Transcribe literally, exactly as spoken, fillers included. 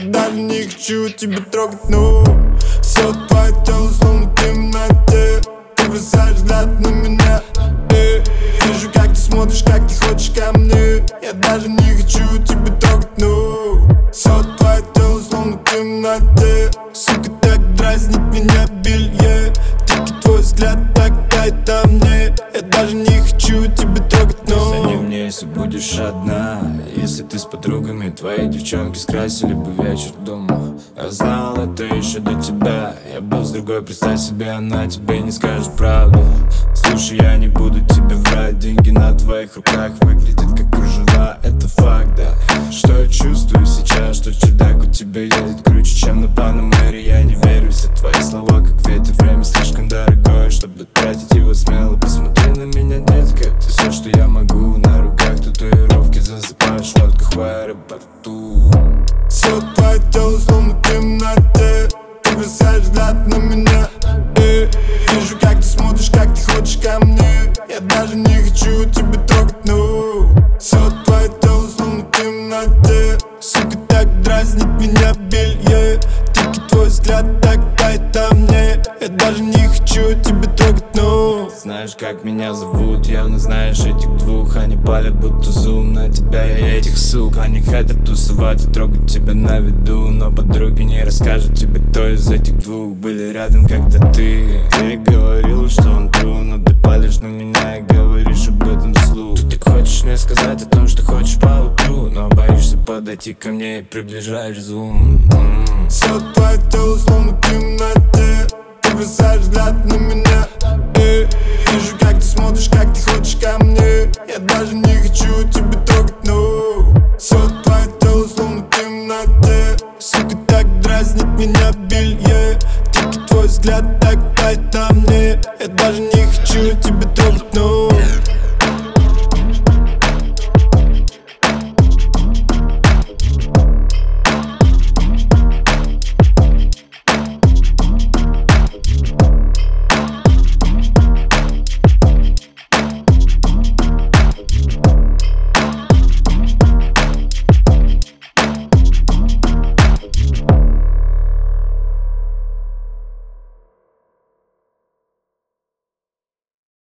даже не хочу тебя трогать, ну все твое тело словно ты в темноте. Ты бросаешь взгляд на меня, э, вижу, как ты смотришь, как ты хочешь ко мне. Я даже не хочу тебя трогать, ну все твое тело словно ты в темноте. Сука, так дразнит меня белье. Тики, твой взгляд так тает на мне. Я даже не хочу тебя трогать, но Звони мне, если будешь одна. Если ты с подругами, твои девчонки скрасили бы вечер дома. Я знал это еще до тебя. Я был с другой, представь себе, она тебе не скажет правду. Слушай, я не буду тебе врать. Деньги на твоих руках выглядят как кружева. Это факт, да. Что я чувствую сейчас, что чердак у тебя едет круче, чем на Панамере. Я не верю, все твои слова как ветер. Время слишком дорогое, чтобы тратить его смело. Посмотри на меня, детка, ты все, что я могу. На руках татуировки, засыпаешь в лодках в аэропорту. все твое тело словно ты в темноте. Ты бросаешь взгляд на меня, э, вижу, как ты смотришь, как ты хочешь ко мне. Я даже не хочу тебя трогать, ну все твое тело словно ты в темноте. Сука, так дразнит меня белье. Тики, твой взгляд так тает на мне. Я даже не хочу тебя трогать, ну Знаешь, как меня зовут, явно знаешь этих двух. Они палят будто зум на тебя и этих сук. Они хотят тусовать и трогать тебя на виду, но подруги не расскажут тебе, кто из этих двух были рядом, когда ты Ты говорила, что он true, но ты палишь на меня и говоришь об этом вслух. Ты хочешь мне сказать о том, что хочешь по утру, но боишься подойти ко мне и приближаешь зум. м-м. все твое тело словно ты в темноте. Ты бросаешь взгляд на меня, э, вижу, как ты смотришь, как ты хочешь ко мне. Я даже не хочу тебя трогать, ну все твое тело словно ты в темноте. Сука, так дразнит меня белье. Тики, твой взгляд так тает на мне. Я даже не хочу тебя трогать, ну